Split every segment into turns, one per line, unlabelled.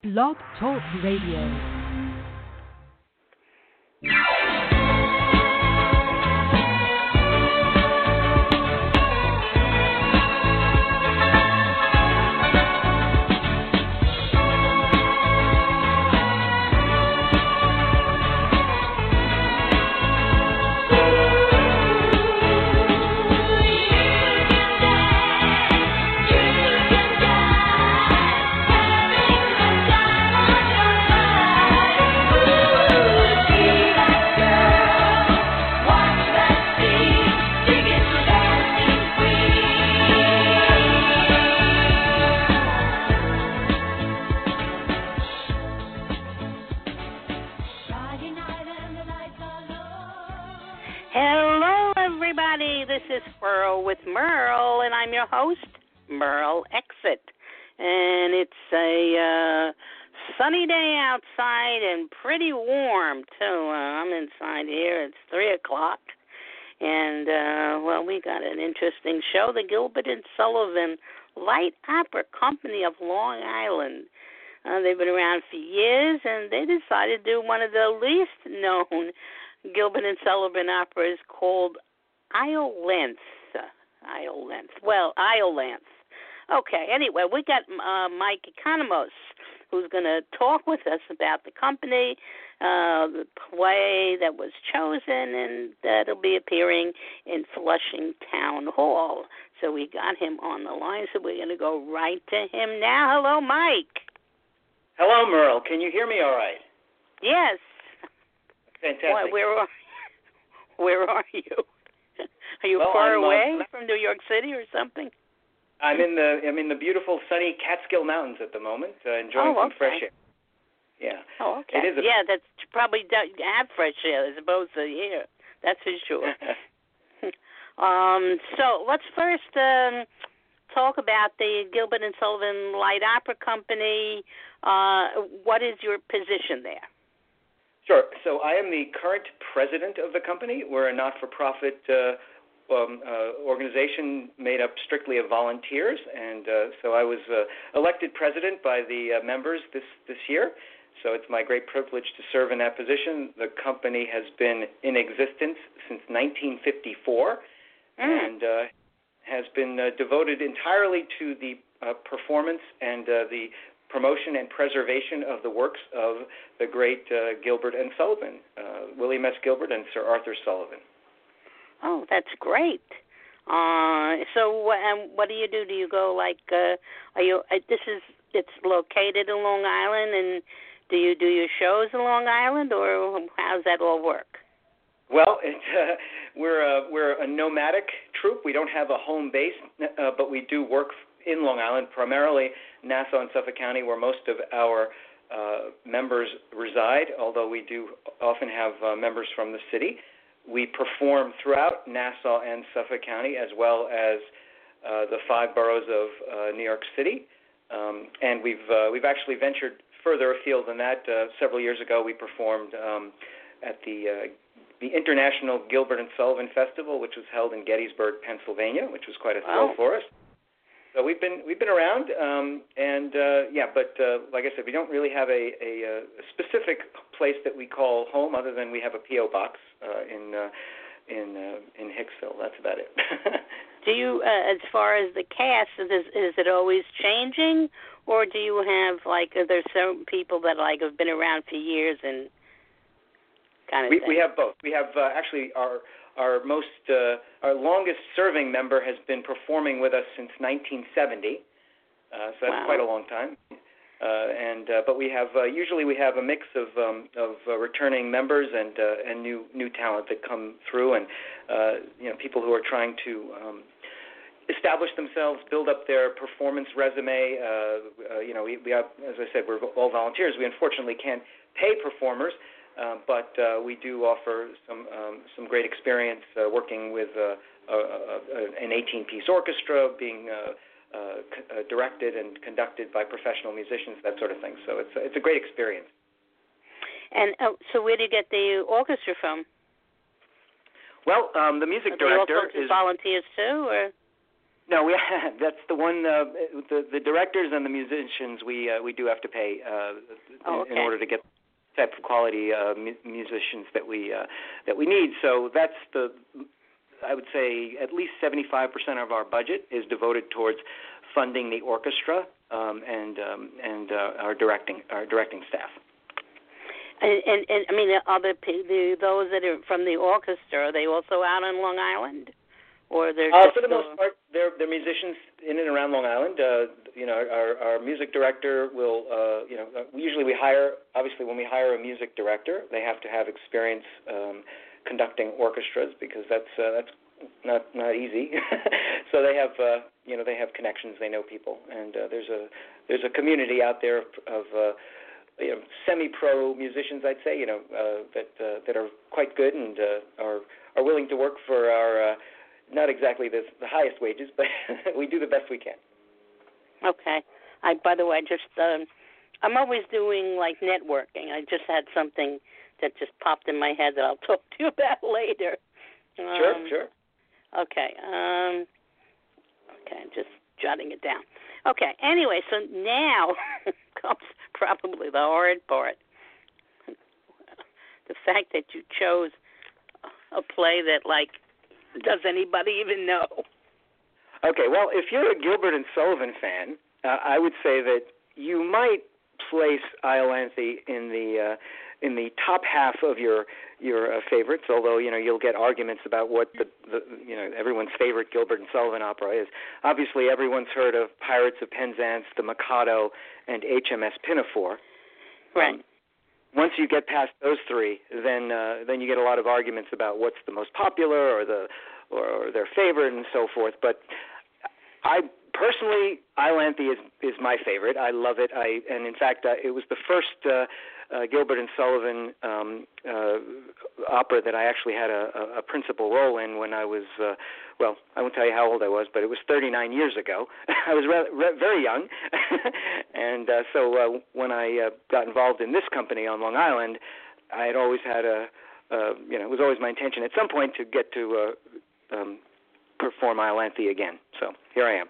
Blog Talk Radio.
This is Merle with Merle, and I'm your host, Merle Exit. And it's a sunny day outside and pretty warm, too. I'm inside here. It's 3 o'clock. And, we got an interesting show, the Gilbert and Sullivan Light Opera Company of Long Island. They've been around for years, and they decided to do one of the least known Gilbert and Sullivan operas called Iolanthe. Okay, anyway, we got Mike Economos, who's going to talk with us about the company, the play that was chosen, and that'll be appearing in Flushing Town Hall. So we got him on the line, so we're going to go right to him now. Hello, Mike.
Hello, Merle. Can you hear me all right?
Yes.
Fantastic.
Boy, where are you? Are you far away from New York City or something?
I'm in the beautiful sunny Catskill Mountains at the moment, enjoying some fresh air. Yeah.
Oh, okay. That's probably have fresh air as opposed to here. That's for sure. So let's first talk about the Gilbert and Sullivan Light Opera Company. What is your position there?
Sure. So I am the current president of the company. We're a not-for-profit organization made up strictly of volunteers, and so I was elected president by the members this year. So it's my great privilege to serve in that position. The company has been in existence since 1954 and has been devoted entirely to the performance and the promotion and preservation of the works of the great Gilbert and Sullivan, William S. Gilbert and Sir Arthur Sullivan.
Oh, that's great. So what do you do? Do you go it's located in Long Island, and do you do your shows in Long Island, or how does that all work?
Well, we're a nomadic troupe. We don't have a home base, but we do work in Long Island, primarily Nassau and Suffolk County, where most of our members reside, although we do often have members from the city. We perform throughout Nassau and Suffolk County, as well as the 5 boroughs of New York City. And we've actually ventured further afield than that. Several years ago, we performed at the International Gilbert and Sullivan Festival, which was held in Gettysburg, Pennsylvania, which was quite a thrill for us. So we've been around, but like I said, we don't really have a specific place that we call home, other than we have a P.O. box in Hicksville. That's about it.
Do you, as far as the cast, is it always changing, or do you have are there certain people that have been around for years and kind of thing?
We have both. We have actually our longest serving member has been performing with us since 1970, so that's quite a long time. But we have usually we have a mix of returning members and new talent that come through, and people who are trying to establish themselves, build up their performance resume. We have, as I said, we're all volunteers. We unfortunately can't pay performers. But we do offer some great experience working with an 18-piece orchestra, being directed and conducted by professional musicians, that sort of thing. So it's a great experience.
And so where do you get the orchestra from?
Well, the music director
is volunteers too, or?
No, that's the one. The directors and the musicians we do have to pay in order to get the type of quality musicians that we need. So that's I would say at least 75% of our budget is devoted towards funding the orchestra and our directing staff.
And I mean, are those that are from the orchestra, are they also out on Long Island? Or they're
for the most part, they're musicians in and around Long Island. Our music director will, usually we hire. Obviously, when we hire a music director, they have to have experience conducting orchestras because that's not easy. So they have, they have connections. They know people, and there's a community out there of semi-pro musicians, I'd say, that are quite good and are willing to work for our. Not exactly the highest wages, but we do the best we can.
Okay. By the way, I'm always doing like networking. I just had something that just popped in my head that I'll talk to you about later.
Sure.
Okay. I'm just jotting it down. Okay. Anyway, so now comes probably the hard part. The fact that you chose a play that, like, does anybody even know?
Okay, well, if you're a Gilbert and Sullivan fan, I would say that you might place Iolanthe in the top half of your favorites. Although you'll get arguments about what the everyone's favorite Gilbert and Sullivan opera is. Obviously, everyone's heard of Pirates of Penzance, The Mikado, and HMS Pinafore.
Right.
Once you get past those three, then you get a lot of arguments about what's the most popular or their favorite and so forth. But I personally, Iolanthe is my favorite. I love it. And in fact, it was the first Gilbert and Sullivan opera that I actually had a principal role in when I was, I won't tell you how old I was, but it was 39 years ago. I was very young, and so when I got involved in this company on Long Island, I had always had it was always my intention at some point to get to perform Iolanthe again. So here I am.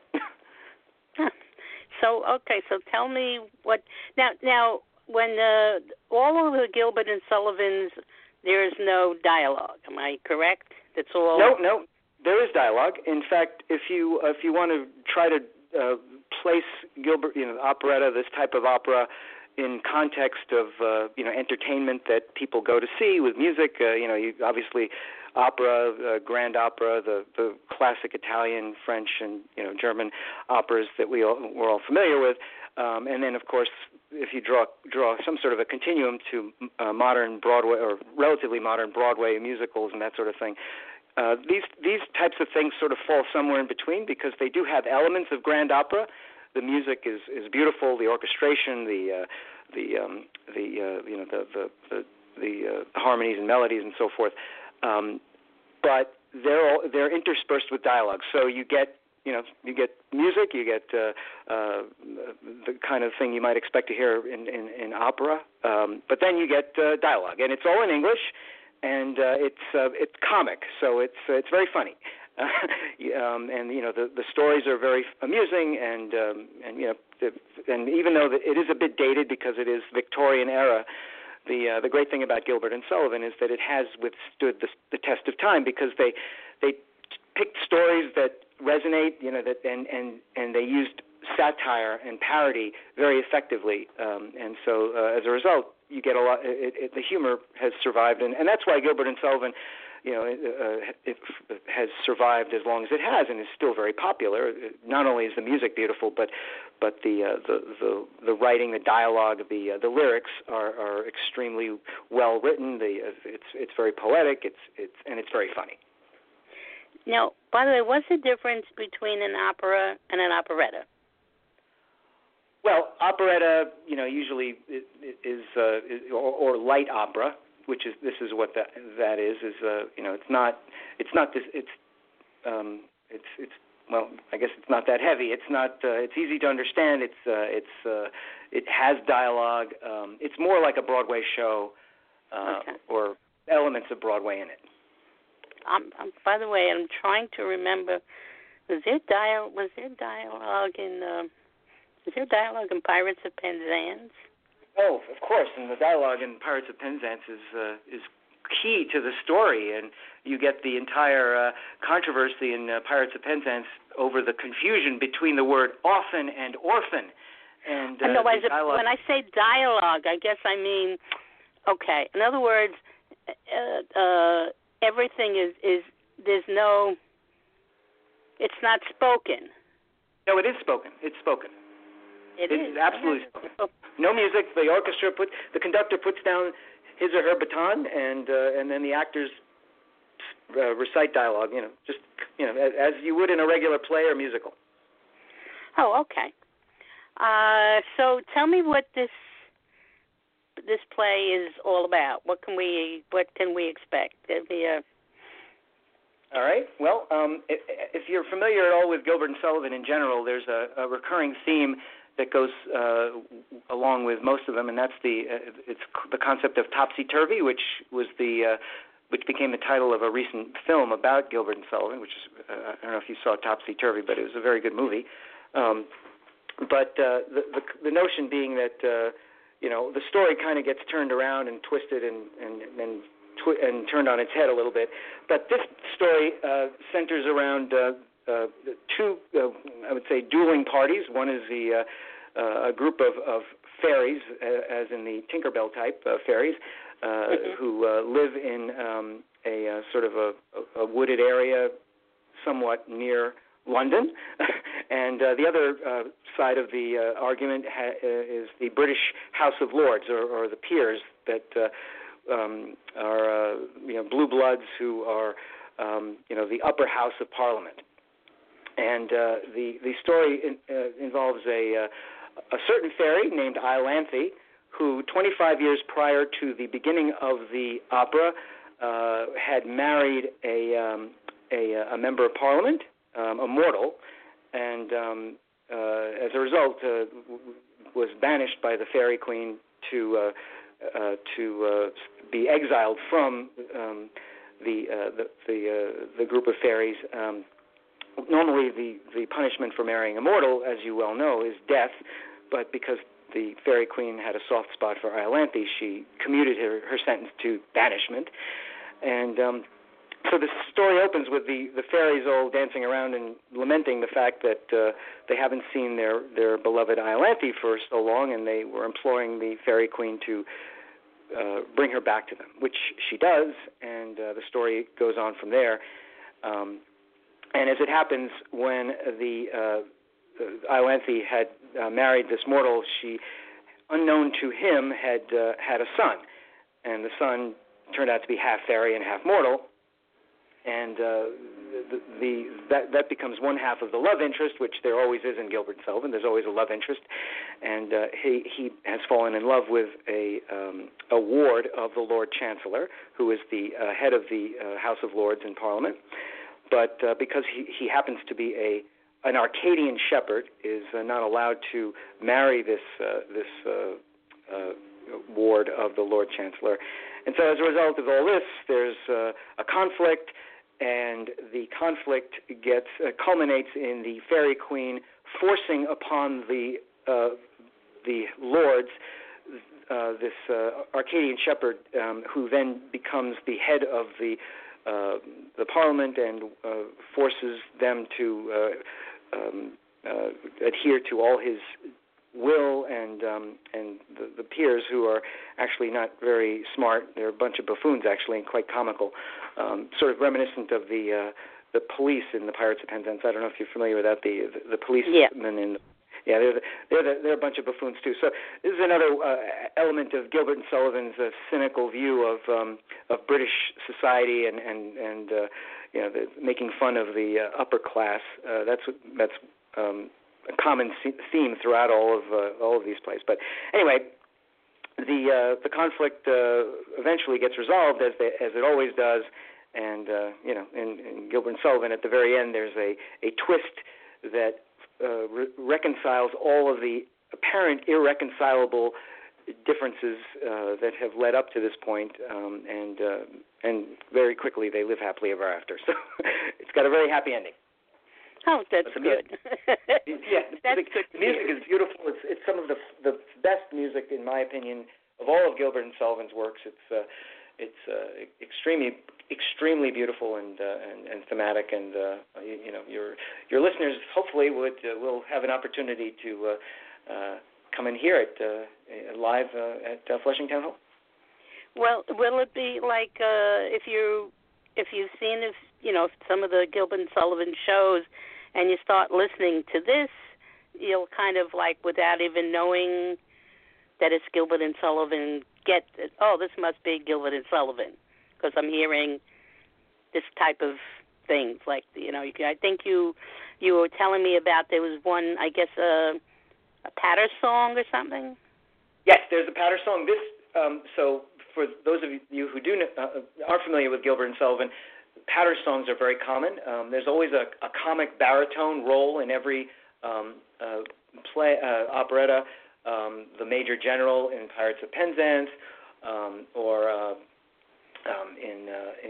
So tell me what now. When all of the Gilbert and Sullivans, there is no dialogue. Am I correct? That's all.
No, there is dialogue. In fact, if you want to try to place Gilbert, operetta, this type of opera, in context of entertainment that people go to see with music, you obviously opera, grand opera, the classic Italian, French, and German operas that we're all familiar with. And then, of course, if you draw some sort of a continuum to modern Broadway or relatively modern Broadway musicals and that sort of thing, these types of things sort of fall somewhere in between because they do have elements of grand opera. The music is beautiful, the orchestration, the harmonies and melodies and so forth, but they're interspersed with dialogue. So you get music, you get the kind of thing you might expect to hear in opera, but then you get dialogue, and it's all in English, and it's comic, so it's very funny, and the stories are very amusing, and even though it is a bit dated because it is Victorian era. The great thing about Gilbert and Sullivan is that it has withstood the test of time because they picked stories that resonate, and they used satire and parody very effectively, and so as a result, you get a lot. The humor has survived, and that's why Gilbert and Sullivan, it has survived as long as it has, and is still very popular. Not only is the music beautiful, but the writing, the dialogue, the lyrics are extremely well written. It's very poetic. It's very funny.
Now, by the way, what's the difference between an opera and an operetta?
Well, operetta, usually is or light opera, which is what that is. It's not this. It's well, I guess it's not that heavy. It's not. It's easy to understand. It has dialogue. It's more like a Broadway show, or elements of Broadway in it.
By the way, I'm trying to remember Was there dialogue in? Is there dialogue in Pirates of Penzance?
Oh, of course, and the dialogue in Pirates of Penzance is key to the story, and you get the entire controversy in Pirates of Penzance over the confusion between the word often and orphan. And
no, when I say dialogue, I guess I mean, okay. In other words, everything is there's no. It's not spoken.
No, it is spoken. It's spoken.
It is
absolutely spoken. No music. The conductor puts down his or her baton, and then the actors recite dialogue. As you would in a regular play or musical.
Oh, okay. So tell me what this play is all about. What can we expect?
All right. Well, if you're familiar at all with Gilbert and Sullivan in general, there's a recurring theme that goes along with most of them, and that's it's the concept of topsy-turvy, which became the title of a recent film about Gilbert and Sullivan, which is I don't know if you saw Topsy-Turvy, but it was a very good movie. But the notion being that the story kind of gets turned around and twisted and turned on its head a little bit. But this story centers around two, I would say, dueling parties. One is a group of fairies, as in the Tinkerbell type fairies, who live in a sort of a wooded area somewhat near London. And the other side of the argument is the British House of Lords, or the peers that are blue bloods who are the upper house of Parliament. And the story involves a certain fairy named Iolanthe, who 25 years prior to the beginning of the opera had married a member of Parliament, a mortal, and as a result was banished by the Fairy Queen to be exiled from the group of fairies. Normally, the punishment for marrying a mortal, as you well know, is death, but because the Fairy Queen had a soft spot for Iolanthe, she commuted her sentence to banishment. And so the story opens with the fairies all dancing around and lamenting the fact that they haven't seen their beloved Iolanthe for so long, and they were imploring the Fairy Queen to bring her back to them, which she does, and the story goes on from there. And as it happens, when the Iolanthe had married this mortal, she, unknown to him, had a son, and the son turned out to be half fairy and half mortal, and that becomes one half of the love interest, which there always is in Gilbert and Sullivan. There's always a love interest, and he has fallen in love with a ward of the Lord Chancellor, who is the head of the House of Lords in Parliament. But because he happens to be an Arcadian shepherd, is not allowed to marry this ward of the Lord Chancellor. And so as a result of all this, there's a conflict, and the conflict culminates in the Fairy Queen forcing upon the lords this Arcadian shepherd, who then becomes the head of the Parliament and forces them to adhere to all his will, and the peers, who are actually not very smart. They're a bunch of buffoons, actually, and quite comical, sort of reminiscent of the police in the Pirates of Penzance. I don't know if you're familiar with that. The policemen they're a bunch of buffoons too. So this is another element of Gilbert and Sullivan's cynical view of British society and making fun of the upper class. That's a common theme throughout all of these plays. But anyway, the conflict eventually gets resolved, as it always does. And in Gilbert and Sullivan, at the very end, there's a twist that reconciles all of the apparent irreconcilable differences that have led up to this point, and very quickly they live happily ever after. So it's got a very happy ending.
Oh, that's good.
That's good. The music is beautiful. It's some of the best music, in my opinion, of all of Gilbert and Sullivan's works. It's extremely beautiful and thematic, and your listeners hopefully will have an opportunity to come and hear it live at Flushing Town Hall.
Well, will it be like if you've seen some of the Gilbert and Sullivan shows, and you start listening to this, you'll kind of like, without even knowing that it's Gilbert and Sullivan, get it, oh, this must be Gilbert and Sullivan, because I'm hearing this type of things. Like, I think you were telling me about there was one, I guess, a patter song or something.
Yes, there's a patter song. So for those of you who are familiar with Gilbert and Sullivan, patter songs are very common. There's always a comic baritone role in every play, operetta. The Major General in Pirates of Penzance, or in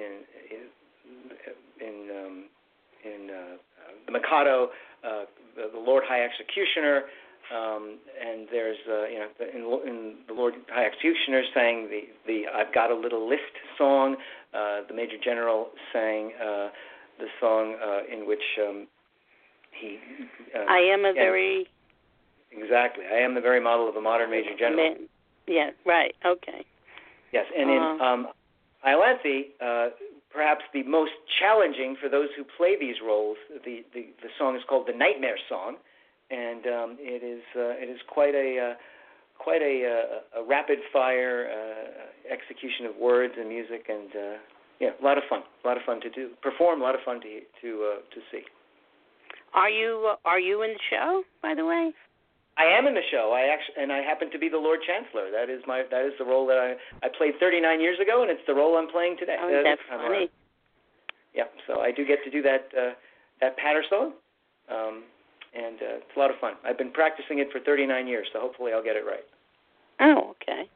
The Mikado, the Lord High Executioner. And there's, in the Lord High Executioner sang the I've Got a Little List song. The Major General sang the song in which he...
I am a very...
Exactly. I am the very model of a modern Major General.
Yeah, right. Okay.
Yes, and in Iolanthe, perhaps the most challenging for those who play these roles, the song is called the Nightmare Song. And it is quite a rapid fire execution of words and music, and a lot of fun to do, perform, a lot of fun to see. Are you
in the show, by the way?
I am in the show. I happen to be the Lord Chancellor. That is the role that I played 39 years ago, and it's the role I'm playing today.
Oh, that's funny.
Yeah, so I do get to do that patter song. And it's a lot of fun. I've been practicing it for 39 years, so hopefully I'll get it right.
Oh, okay.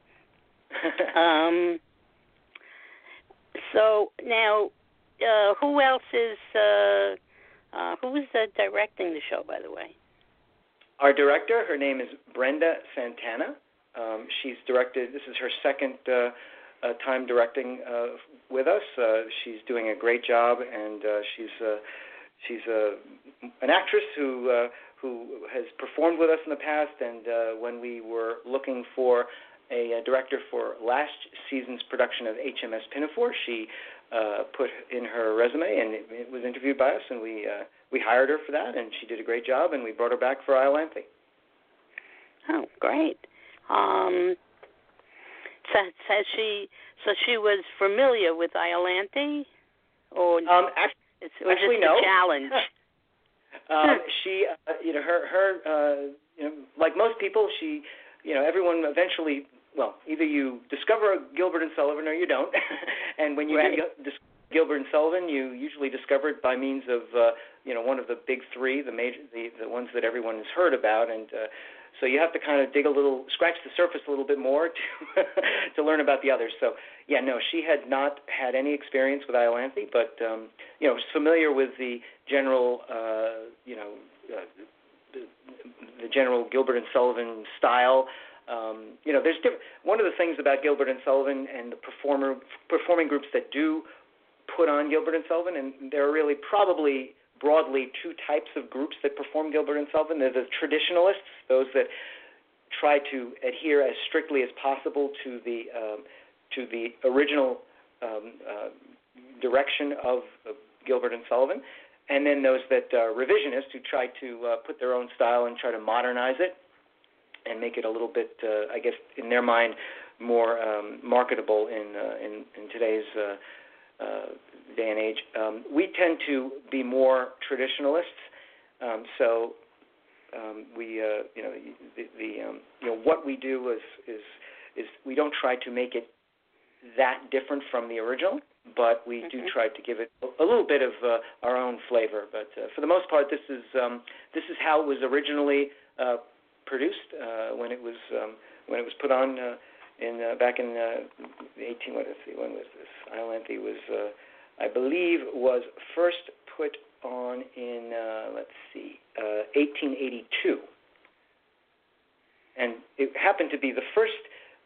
So now, who else is who is directing the show, by the way?
Our director, her name is Brenda Santana. She's directed. This is her second time directing with us. She's doing a great job, and she's an actress who has performed with us in the past, and when we were looking for a director for last season's production of HMS Pinafore, she put in her resume, and it was interviewed by us, and we hired her for that, and she did a great job, and we brought her back for Iolanthe.
Oh, great. So she was familiar with Iolanthe, or
actually no.
A challenge?
She, her, like most people, everyone eventually, well, either you discover Gilbert and Sullivan or you don't. And when you do discover Gilbert and Sullivan, you usually discover it by means of, one of the big three, the ones that everyone has heard about, and so you have to kind of scratch the surface a little bit more to learn about the others. So, yeah, no, she had not had any experience with Iolanthe, but, was familiar with the general, the general Gilbert and Sullivan style. There's one of the things about Gilbert and Sullivan and the performing groups that do put on Gilbert and Sullivan, and there are really probably broadly two types of groups that perform Gilbert and Sullivan. They're the traditionalists, those that try to adhere as strictly as possible to the original direction of Gilbert and Sullivan, and then those that are revisionists who try to put their own style and try to modernize it and make it a little bit, I guess, in their mind, more marketable in today's day and age. We tend to be more traditionalists, so we, what we do is we don't try to make it that different from the original, but we do try to give it a little bit of our own flavor. But for the most part, this is how it was originally produced when it was put on back in 18. When was this? Iolanthe was, I believe, was first put on in 1882, and it happened to be the first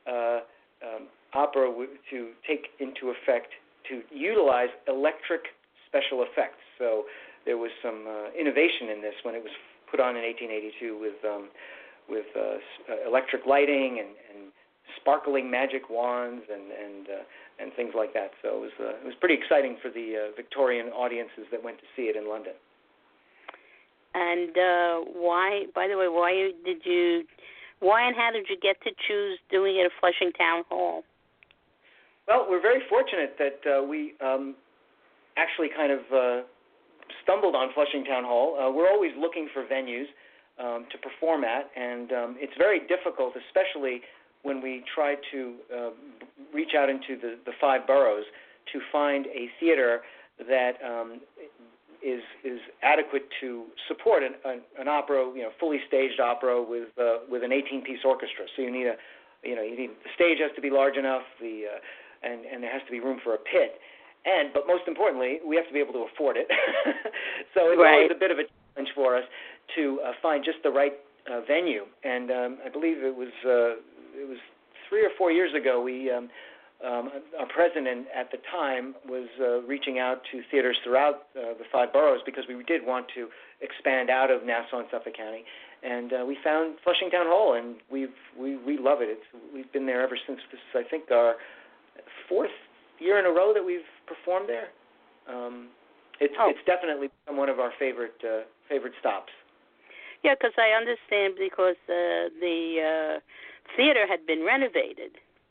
opera to take into effect to utilize electric special effects. So there was some innovation in this when it was put on in 1882 with electric lighting and sparkling magic wands and things like that. So it was pretty exciting for the Victorian audiences that went to see it in London.
And why? By the way, why and how did you get to choose doing it at Flushing Town Hall?
Well, we're very fortunate that we actually kind of stumbled on Flushing Town Hall. We're always looking for venues to perform at, and it's very difficult, especially when we try to reach out into the five boroughs to find a theater that is adequate to support an opera, fully staged opera with an 18-piece orchestra. So you need the stage has to be large enough, and there has to be room for a pit. But most importantly, we have to be able to afford it. So it's always a bit of a challenge for us to find just the right venue. And I believe it was 3 or 4 years ago. Our president at the time was reaching out to theaters throughout the five boroughs because we did want to expand out of Nassau and Suffolk County. And we found Flushing Town Hall, and we love it. We've been there ever since. This is, I think, our 4th year in a row that we've performed there. It's definitely become one of our favorite stops.
Yeah, because I understand because the theater had been renovated.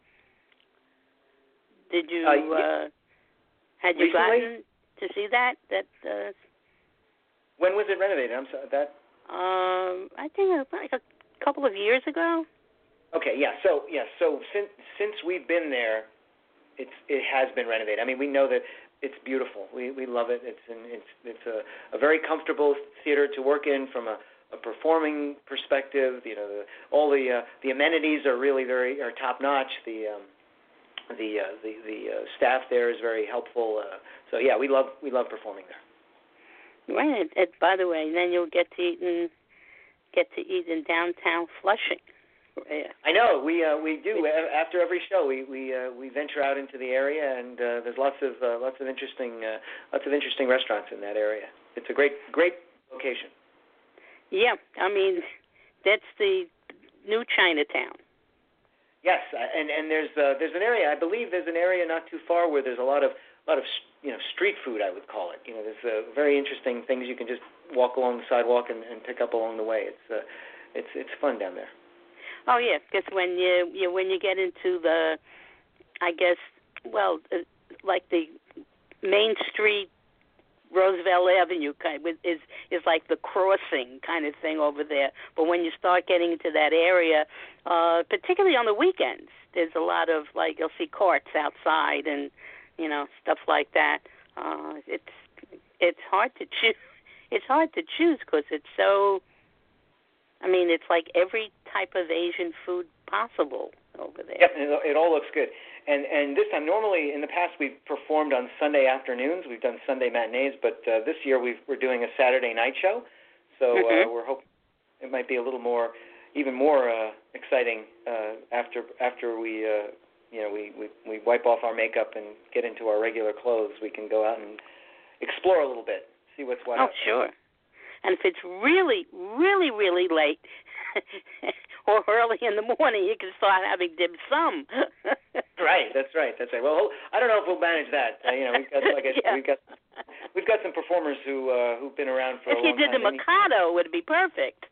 Did you had you
recently?
gotten to see that?
When was it renovated? I'm sorry.
I think it was like a couple of years ago.
Okay, yeah. So since we've been there, it has been renovated. I mean, we know that it's beautiful. We love it. It's a very comfortable theater to work in from a performing perspective. All the amenities are really are top notch. The staff there is very helpful. So yeah, we love performing there.
Right. By the way, then you'll get to eat in downtown Flushing. Yeah.
I know we do. After every show, we venture out into the area, and there's lots of interesting restaurants in that area. It's a great location.
Yeah, I mean that's the new Chinatown.
Yes, and there's an area. I believe there's an area not too far where there's a lot of street food, I would call it. There's very interesting things you can just walk along the sidewalk and pick up along the way. It's fun down there.
Oh yeah, because when you get into the, I guess, like the Main Street, Roosevelt Avenue kind of is like the crossing kind of thing over there. But when you start getting into that area, particularly on the weekends, there's a lot of you'll see carts outside and stuff like that. It's hard to choose. It's hard to choose because it's so. I mean, it's like every type of Asian food possible over there.
Yep, it all looks good. And this time, normally in the past we've performed on Sunday afternoons. We've done Sunday matinees, but this year we're doing a Saturday night show. So we're hoping it might be a little more, even more exciting after we wipe off our makeup and get into our regular clothes. We can go out and explore a little bit, see what's what.
Oh, sure. And if it's really, really, really late or early in the morning, you can start having dim sum.
Right, that's right. Well, I don't know if we'll manage that. We've got some performers who've been around for a long time.
If you did the Mikado, it would be perfect.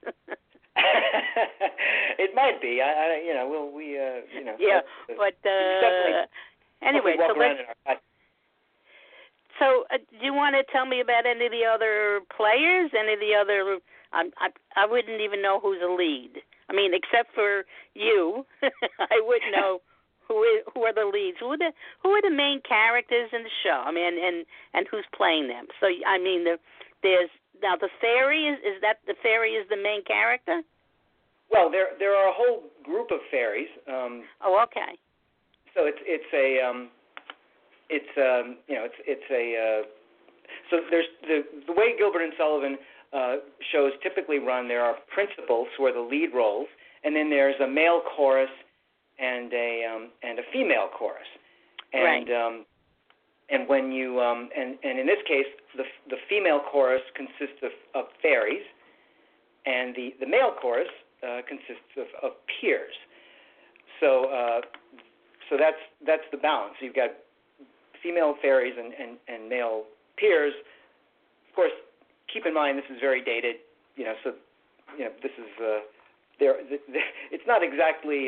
It might be.
Yeah, but anyway, so let's. So, do you want to tell me about any of the other players? Any of the other? I wouldn't even know who's a lead. I mean, except for you, I wouldn't know who are the leads. Who are the main characters in the show? I mean, and who's playing them? So, I mean, there's now the fairy. Is that the fairy is the main character?
Well, there are a whole group of fairies.
Okay.
So it's a there's the way Gilbert and Sullivan shows typically run. There are principals who are the lead roles, and then there's a male chorus and a female chorus. And
right.
And when you and in this case, the female chorus consists of fairies, and the male chorus consists of peers. So that's the balance. You've got female fairies and male peers. Of course, keep in mind this is very dated. So this is it's not exactly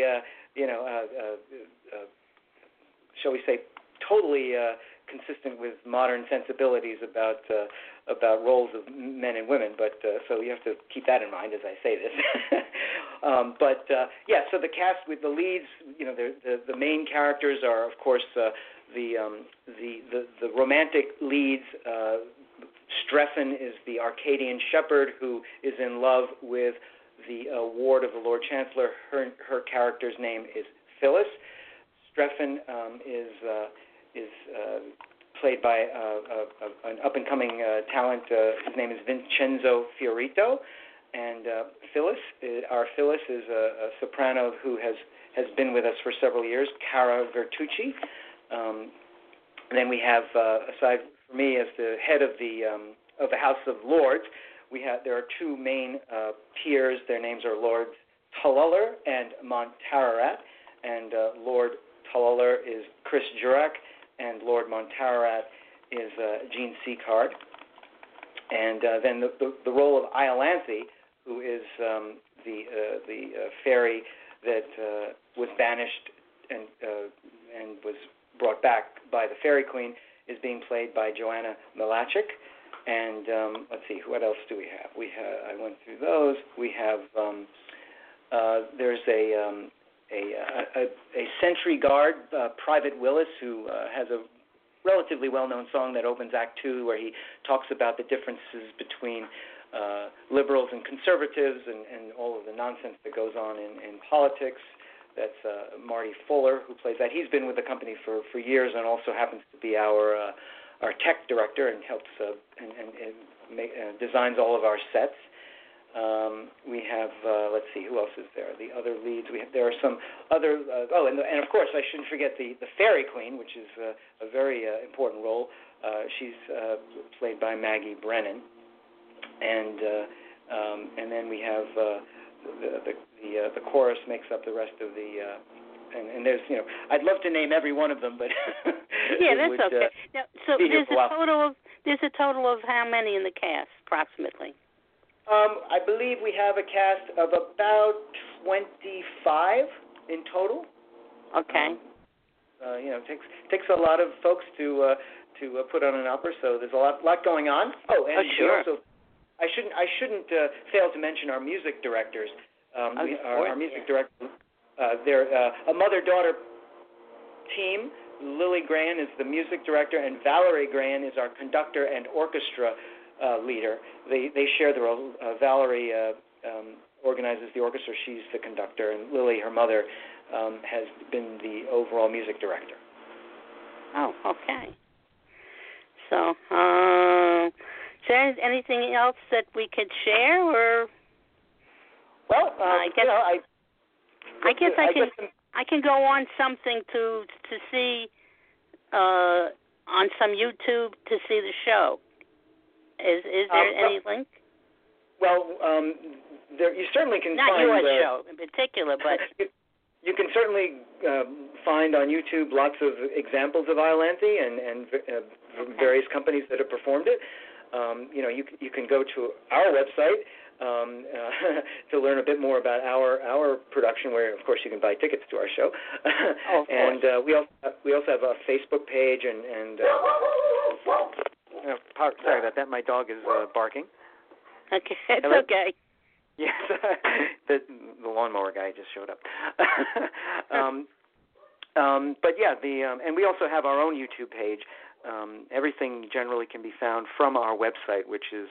shall we say totally consistent with modern sensibilities about roles of men and women, but so you have to keep that in mind as I say this. So the cast with the leads, the main characters are of course the romantic leads. Strephon is the Arcadian shepherd who is in love with the ward of the Lord Chancellor. Her character's name is Phyllis. Strephon is played by an up-and-coming talent. His name is Vincenzo Fiorito, and Phyllis is a soprano who has been with us for several years, Cara Vertucci. Then we have, aside from me as the head of the House of Lords, there are two main peers. Their names are Lords Tululler and Montararat, and Lord Tululler is Chris Jurek, and Lord Montararat is Gene Seacard. And then the role of Iolanthe, who is the fairy that was banished and was brought back by the Fairy Queen, is being played by Joanna Milachik. And let's see, what else do we have? I went through those. We have there's a sentry guard, Private Willis, who has a relatively well-known song that opens Act 2, where he talks about the differences between liberals and conservatives and all of the nonsense that goes on in politics. That's Marty Fuller, who plays that. He's been with the company for years and also happens to be our tech director and helps and designs all of our sets. We have, let's see, who else is there? The other leads. There are some other, and of course I shouldn't forget the Fairy Queen, which is a very important role. She's played by Maggie Brennan. And then we have the chorus makes up the rest of the, and there's, I'd love to name every one of them, but
yeah, that's okay. Now, so there's a total of how many in the cast, approximately?
I believe we have a cast of about 25 in total.
Okay.
Takes a lot of folks to put on an opera, so there's a lot going on. Oh, and
sure.
Also, I shouldn't fail to mention our music directors. Our music director, they're a mother-daughter team. Lily Gran is the music director, and Valerie Gran is our conductor and orchestra leader. They share the role. Valerie organizes the orchestra. She's the conductor, and Lily, her mother, has been the overall music director.
Oh, okay. So, is there anything else that we could share, or?
Well,
I guess I can go on something to see on some YouTube to see the show. Is there any link?
Well, you certainly can
not
find...
Not your show in particular, but...
You can certainly find on YouTube lots of examples of Iolanthe and various companies that have performed it. You can go to our website to learn a bit more about our production, where, of course, you can buy tickets to our show.
Oh, of
and we also have a Facebook page and sorry about that. My dog is barking.
Okay, it's
Hello?
okay.
Yes, the lawnmower guy just showed up. But yeah, and we also have our own YouTube page. Everything generally can be found from our website, which is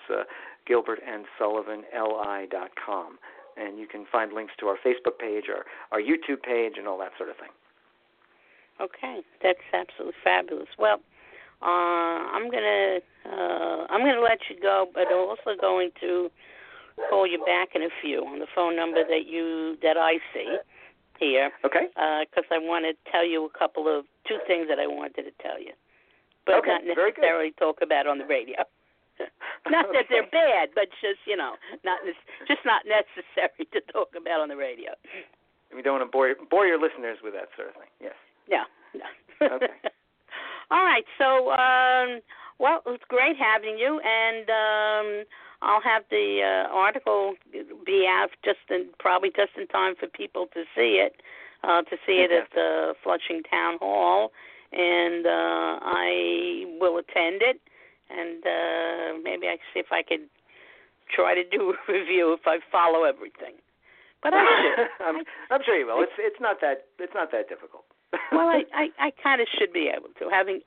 GilbertandSullivanLI.com, and you can find links to our Facebook page, our YouTube page, and all that sort of thing.
Okay, that's absolutely fabulous. Well, I'm going to I'm going to let you go, but I'm also going to call you back in a few on the phone number that I see here.
Okay.
Because I want to tell you two things that I wanted to tell you, but
okay.
not necessarily talk about on the radio. Not that they're bad, but just not necessary to talk about on the radio.
We don't want to bore your listeners with that sort of thing. Yes.
No.
Okay.
All right. So, well, it was great having you, and I'll have the article be out probably just in time for people to see it. At the Flushing Town Hall, and I will attend it. And maybe I can see if I could try to do a review if I follow everything. But I should.
I'm sure you will. It's not that difficult.
Well, I kind of should be able to, having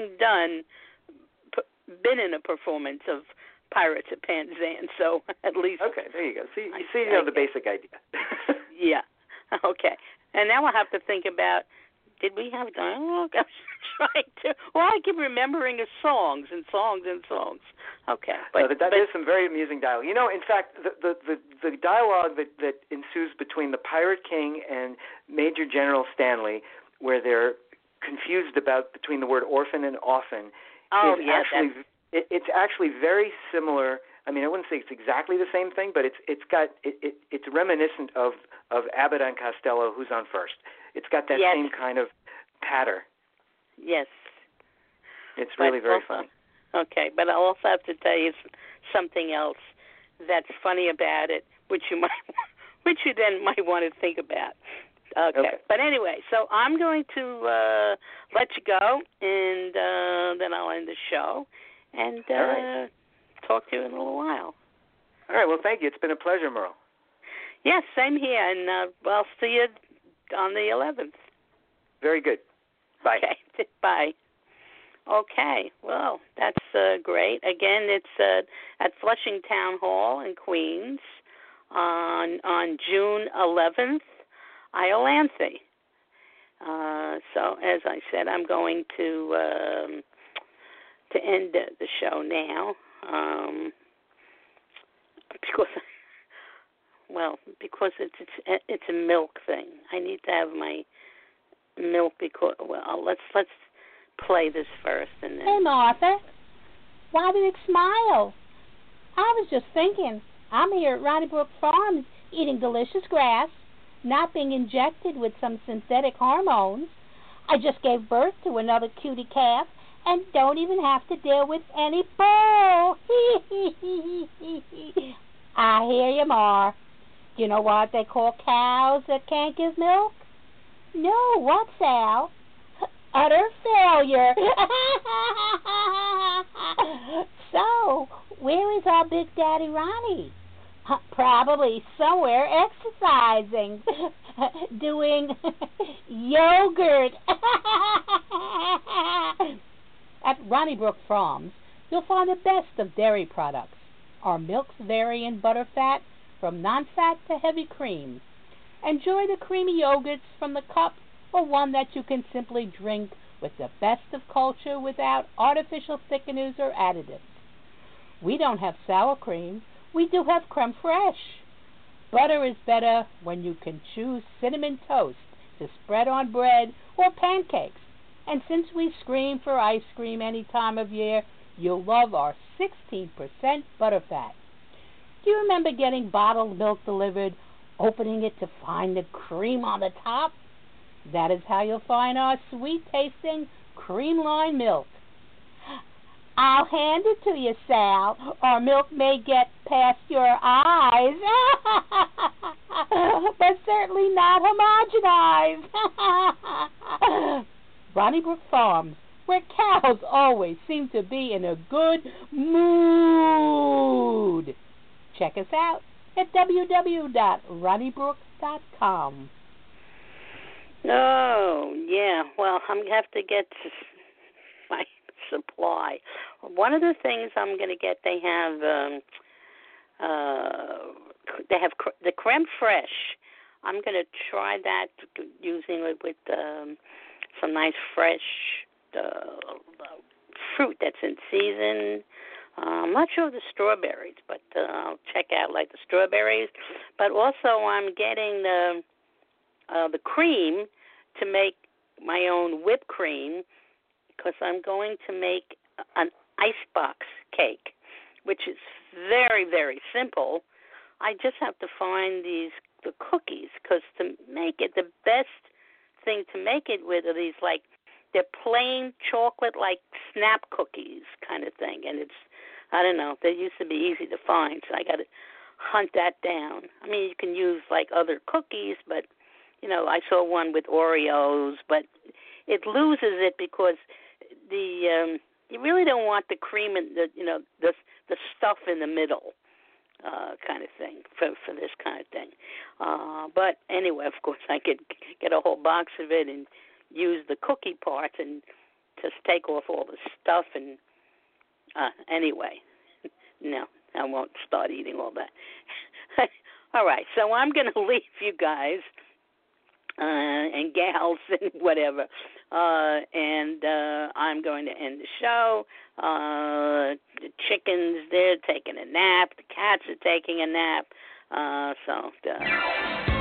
been in a performance of Pirates of Penzance, so at least.
Okay, there you go. See, you know the basic idea.
Yeah. Okay. And now I'll have to think about. Did we have dialogue? I was trying to. Well, I keep remembering songs and songs and songs. Okay, but
there's some very amusing dialogue. In fact, the dialogue that ensues between the Pirate King and Major General Stanley, where they're confused between the word orphan and often, it's actually very similar. I mean, I wouldn't say it's exactly the same thing, but it's reminiscent of Abbott and Costello, Who's on First. It's got that same kind of patter.
Yes.
It's really very funny.
Okay, but I'll also have to tell you something else that's funny about it, which you then might want to think about. Okay. But anyway, so I'm going to let you go, and then I'll end the show, and talk to you in a little while.
All right. Well, thank you. It's been a pleasure, Merle.
Yes, same here, and I'll see you on the 11th.
Very good. Bye.
Okay. Bye. Okay. Well, that's great. Again, it's at Flushing Town Hall in Queens on June 11th, Iolanthe. So, as I said, I'm going to end the show now because it's a milk thing. I need to have my milk because let's play this first and then.
Hey, Martha, why did it smile? I was just thinking, I'm here at Ronnie Brook Farms eating delicious grass, not being injected with some synthetic hormones. I just gave birth to another cutie calf and don't even have to deal with any bull. I hear you, Ma. Do you know what they call cows that can't give milk? No, what, Sal? Utter failure. So, where is our Big Daddy Ronnie? Probably somewhere exercising, doing yogurt. At Ronnie Brook Farms, you'll find the best of dairy products. Our milks vary in butter fat from non-fat to heavy cream. Enjoy the creamy yogurts from the cup or one that you can simply drink with the best of culture without artificial thickeners or additives. We don't have sour cream. We do have creme fraiche. Butter is better when you can choose cinnamon toast to spread on bread or pancakes. And since we scream for ice cream any time of year, you'll love our 16% butterfat. Do you remember getting bottled milk delivered, opening it to find the cream on the top? That is how you'll find our sweet-tasting cream-lined milk. I'll hand it to you, Sal. Our milk may get past your eyes, but certainly not homogenized. Ronnie Brook Farms, where cows always seem to be in a good mood. Check us out at www.ronniebrook.com.
Oh, yeah. Well, I'm going to have to get my supply. One of the things I'm going to get, they have the creme fraiche. I'm going to try that using it with some nice fresh fruit that's in season. I'm not sure of the strawberries, but I'll check out like the strawberries. But also I'm getting the cream to make my own whipped cream because I'm going to make an icebox cake, which is very, very simple. I just have to find the cookies because to make it, the best thing to make it with are these they're plain chocolate snap cookies kind of thing, and I don't know, they used to be easy to find, so I got to hunt that down. I mean, you can use other cookies, but I saw one with Oreos, but it loses it because you really don't want the cream and the stuff in the middle. Kind of thing for this kind of thing. But anyway, of course, I could get a whole box of it and use the cookie part and just take off all the stuff. And anyway, no, I won't start eating all that. All right, so I'm going to leave you guys and gals and whatever. And I'm going to end the show. The chickens, they're taking a nap. The cats are taking a nap. So